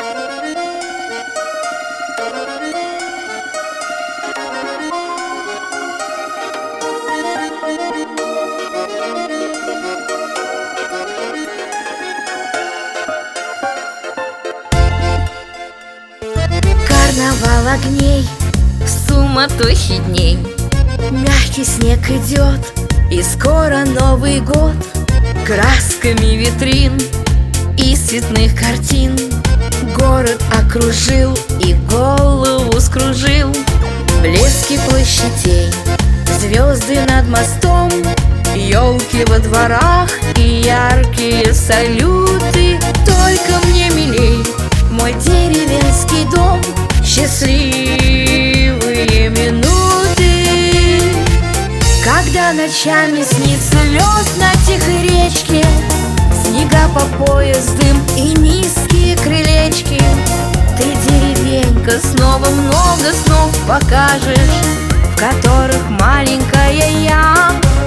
Карнавал огней в суматохе дней. Мягкий снег идет, и скоро Новый год. Красками витрин и цветных картин город окружил и голову скружил. Блески площадей, звезды над мостом, елки во дворах и яркие салюты. Только мне милей мой деревенский дом, счастливые минуты, когда ночами снится лед на тихой речке, снега по пояс, дым и низкие крылечки. Ты, деревенька, снова много снов покажешь, в которых маленькая я.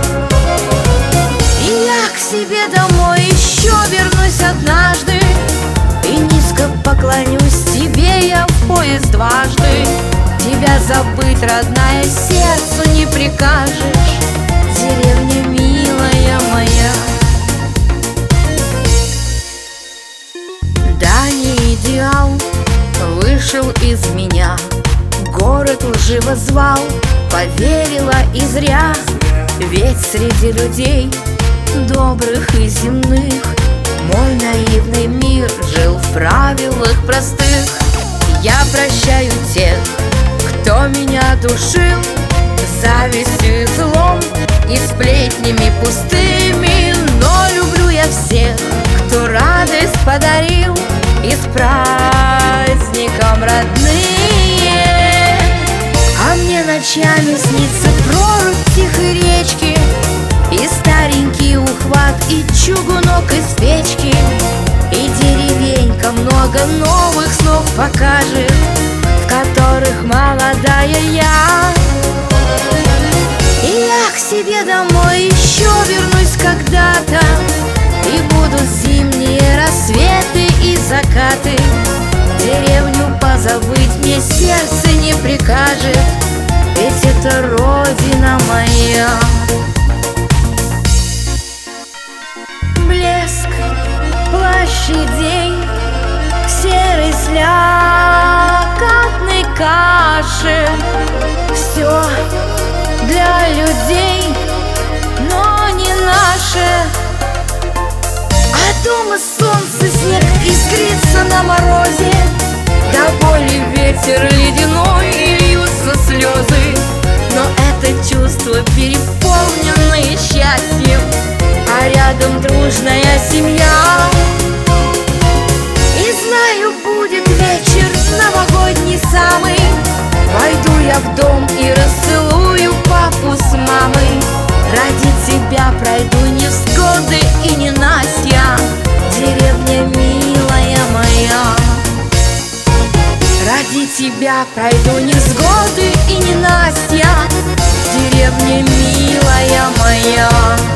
И я к себе домой еще вернусь однажды, и низко поклонюсь тебе я в пояс дважды. Тебя забыть, родная, сердцу не прикажешь, деревня милая моя. Да, не идеал вышел из меня, город лживо звал, поверила и зря. Ведь среди людей добрых и земных мой наивный мир жил в правилах простых. Я прощаю тех, кто меня душил завистью и злом и сплетнями пустыми, но люблю я всех, кто радость подарил, и с праздником, родные. А мне ночами снится прорубь тихой речки, и старенький ухват, и чугунок из печки, и деревенька много новых снов покажет, в которых молодая я. И я к себе домой еще вернусь когда-то, и будут зимние рассветы и закаты. Деревню позабыть мне сердце не прикажет, ведь это родина моя. Блеск площадей в серой слякотной каше, все для людей, но не наше. А дома солнце, снег искрится на морозе, до боли ветер ледяной и льются слезы. Но это чувство переполненное счастьем, а рядом дружная семья. И знаю, будет вечер новогодний самый, войду я в дом и расцелую папу с мамой. Ради тебя пройду невзгоды и ненастья, деревня милая моя. Ради тебя пройду невзгоды и ненастья, деревня милая моя.